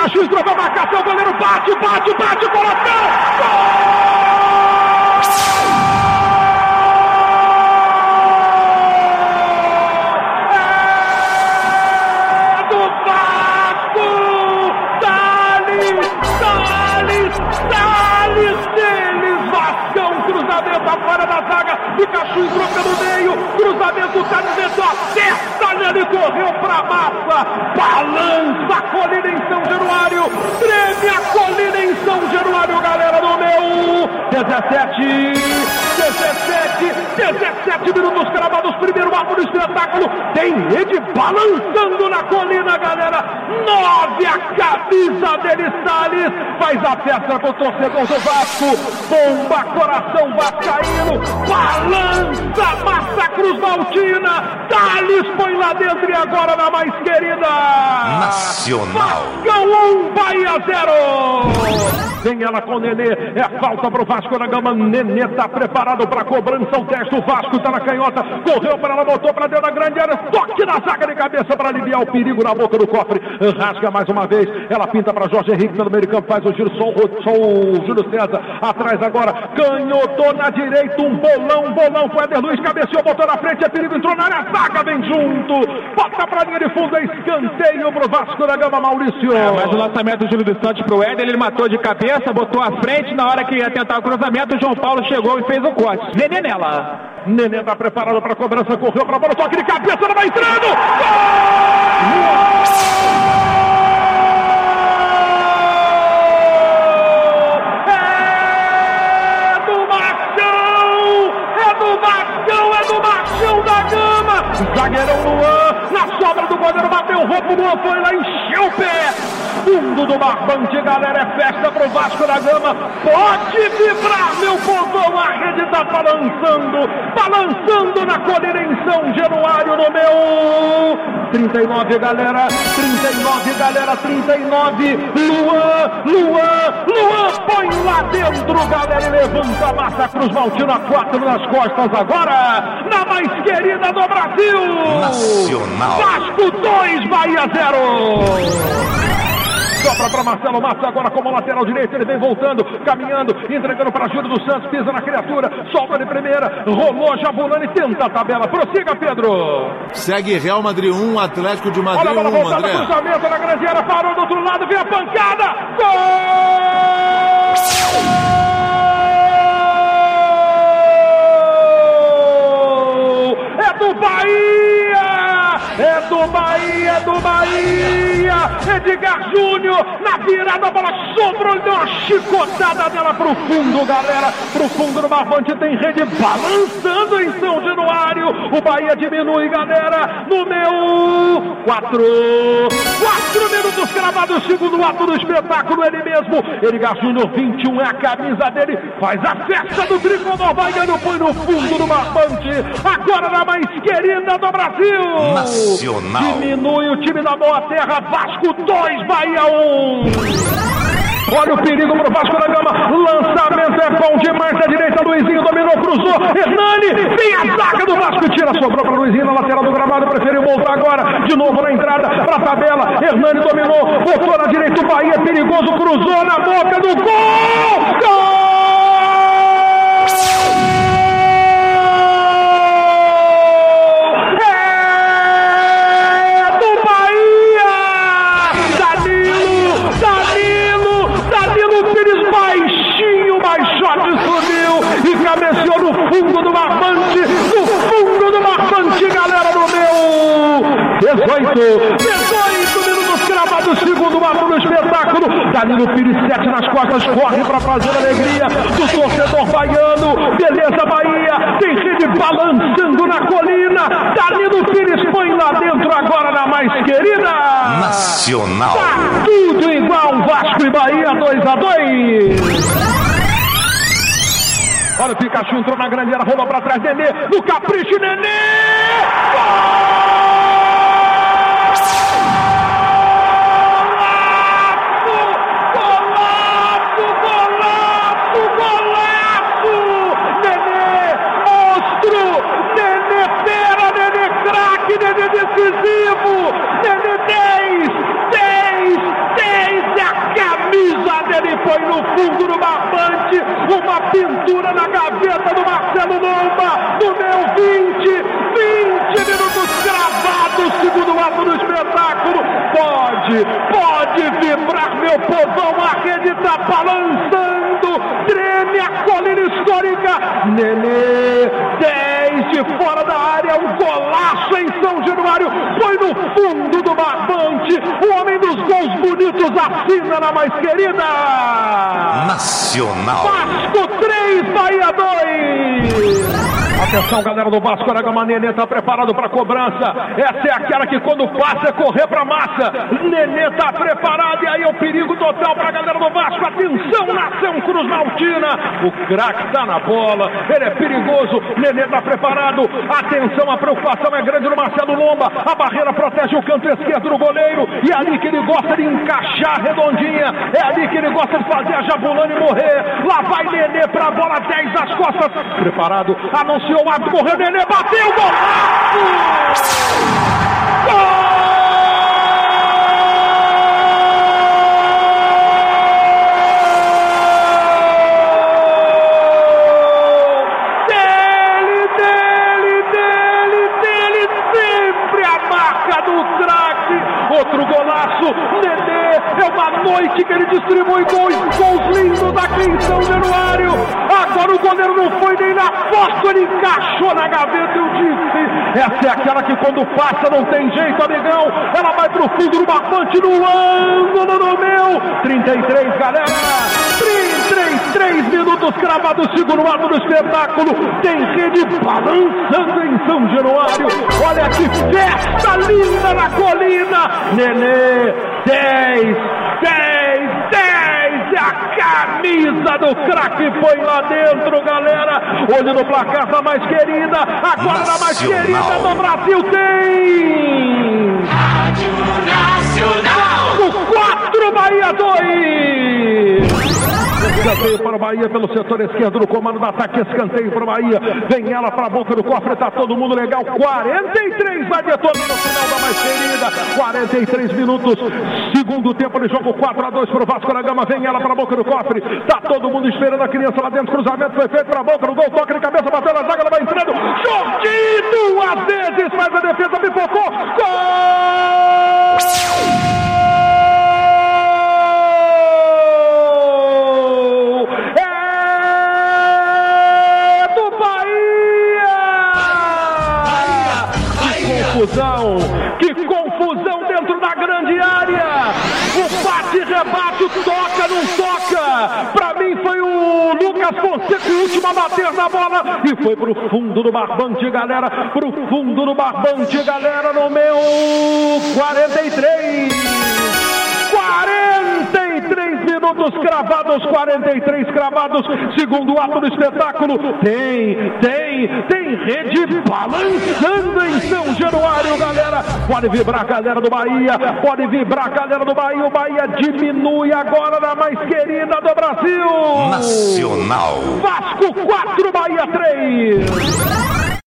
Pikachu entrou pra marcação, o goleiro bate, coração! Gol! Fora da zaga, Pikachu entrou pelo meio, cruzamento tá dentro, acerta nele, correu pra massa, balança a colina em São Januário, treme a colina em São Januário, galera do meu, 17 minutos cravados, primeiro ato do espetáculo, tem rede balançando na colina, galera, 9 a camisa dele, Salles, faz a festa com o torcedor do Vasco, bomba, coração vascaíno, balança, Massa Cruz Maltina, Salles põe lá dentro e agora na mais querida, Nacional, Vascão 1, Bahia 0, vem ela com o Nenê, é falta pro Vasco da Gama, Nenê tá preparado pra cobrança, o 10 do Vasco tá na canhota, correu para ela, botou pra dentro da grande área, toque na zaga de cabeça para aliviar o perigo na boca do cofre, rasga mais uma vez, ela pinta para Jorge Henrique pelo meio campo, faz o giro, só o Júlio César, atrás agora, canhotou na direita, um bolão, foi Éder Luiz, cabeceou, botou na frente, é perigo, entrou na área, zaga vem junto, bota pra linha de fundo, é escanteio pro Vasco da Gama, Maurício. Mas o lançamento do Júlio dos Santos pro Éder, ele matou de cabeça, botou à frente, na hora que ia tentar o cruzamento, o João Paulo chegou e fez o corte. Nenê nela. Nenê tá preparado pra cobrança, correu pra bola, toque de cabeça, ela vai entrando, gol! Zagueirão Luan, na sobra do goleiro, bateu o roubo, Luan foi lá, encheu o pé. Fundo do barbante, galera, é festa pro Vasco da Gama. Pode vibrar, meu povo, a rede tá balançando na colina em São Januário, no meu 39, galera, 39, Luan, põe lá dentro, galera, e levanta a Massa Cruz Maltina, 4 nas costas agora, na mais querida do Brasil, Nacional, Vasco 2, Bahia 0. Sobra para Marcelo Massa agora como lateral direito, ele vem voltando, caminhando, entregando para Júlio dos Santos, pisa na criatura, solta de primeira, rolou, Jabulani, tenta a tabela, prossiga, Pedro. Segue Real Madrid 1, Atlético de Madrid 1, Olha a bola voltada, André. cruzamento na grande área, parou do outro lado, vem a pancada, gol! É do Bahia, Edgar Júnior, na virada, a bola sobrou, deu uma chicotada dela pro fundo, galera, pro fundo do barbante, tem rede balançando em São Januário, o Bahia diminui, galera, no meu 4 minutos cravados, segundo ato do espetáculo, ele mesmo, Edgar Júnior, 21 é a camisa dele, faz a festa do tricolor baiano, põe no fundo do barbante, agora na mais querida do Brasil, Nacional, diminui o time da Boa Terra, Vasco 2, Bahia 1. Olha o perigo pro Vasco da Gama, lançamento é bom demais, da direita, Luizinho dominou, cruzou, Hernani, vem a zaga do Vasco, tira, sobrou para Luizinho na lateral do gramado, preferiu voltar agora, de novo na entrada, pra tabela, Hernani dominou, botou na direita, o Bahia perigoso, cruzou na boca do gol, gol! Cabeceou no fundo do barbante, galera, no meu 18 minutos cravados, segundo ato do espetáculo, Danilo Pires, 7 nas costas, corre para fazer a alegria do torcedor baiano, beleza Bahia, tem rede balançando na colina, Danilo Pires põe lá dentro agora na mais querida, Nacional, tá tudo igual, Vasco e Bahia 2-2. Olha o Pikachu, entrou na grande área, rolou pra trás, Nenê, no capricho, Nenê! Golaço! Nenê, monstro! Nenê fera, Nenê craque, Nenê decisivo! Nenê 10, ele põe no fundo do barbante, uma pintura na gaveta do Marcelo Lomba, no meu 20 minutos cravados, segundo ato do espetáculo. Pode vibrar, meu povão, a rede tá balançando, treme a colina histórica. Nenê, 10 de fora da área, um golaço em São Januário, foi no fundo do barbante, o homem dos gols bonitos assina na mais querida. Nacional. Vasco 3, Bahia 2. Atenção, galera do Vasco da Gama, Nenê tá preparado para cobrança. Essa é aquela que quando passa é correr pra massa. Nenê tá preparado e aí é o perigo total pra galera do Vasco. Atenção, Nação Cruz Maltina. O craque tá na bola, ele é perigoso. Nenê tá preparado. Atenção, a preocupação é grande no Marcelo Lomba. A barreira protege o canto esquerdo do goleiro e é ali que ele gosta de encaixar redondinha. É ali que ele gosta de fazer a jabulana e morrer. Lá vai Nenê pra bola, 10 nas costas. Preparado, anunciou o ato, correu, Nenê, bateu, golaço! Gol! Dele, sempre a marca do craque, outro golaço, Nenê, é uma noite que ele distribui gols lindos aqui em São Januário. Agora o goleiro não foi nem na foto, ele encaixou na gaveta, eu disse. Essa é aquela que quando passa não tem jeito, amigão. Ela vai pro fundo do barbante, no ângulo do meu. 33, galera. 33 minutos cravados, segundo ato do espetáculo. Tem rede balançando em São Januário. Olha que festa linda na colina. Nenê, 10. A camisa do craque põe lá dentro, galera. Olho no placar da mais querida. Agora da mais querida do Brasil tem Rádio Nacional. O 4, Bahia 2. Escanteio para o Bahia pelo setor esquerdo do comando do ataque. Escanteio para o Bahia. Vem ela para a boca do cofre. Tá todo mundo legal. 43 vai detonando no final da mais querida. 43 minutos. Segundo tempo de jogo. 4-2 para o Vasco da Gama. Vem ela para a boca do cofre. Tá todo mundo esperando a criança lá dentro. Cruzamento foi feito para a boca do gol. Toque de cabeça. Bateu na zaga. Ela vai entrando. Jorginho 2 vezes. Faz a defesa. Pipocou. Gol! Que confusão dentro da grande área. O bate-rebate, o toca, não toca. Pra mim foi o Lucas Fonseca, o último a bater na bola. E foi pro fundo do barbante, galera. Pro fundo do barbante, galera, no meu 43 minutos cravados, 43 cravados, segundo ato do espetáculo. Tem rede balançando em São Januário, galera. Pode vibrar, galera do Bahia. Pode vibrar, galera do Bahia. O Bahia diminui agora na mais querida do Brasil. Nacional. Vasco 4, Bahia 3.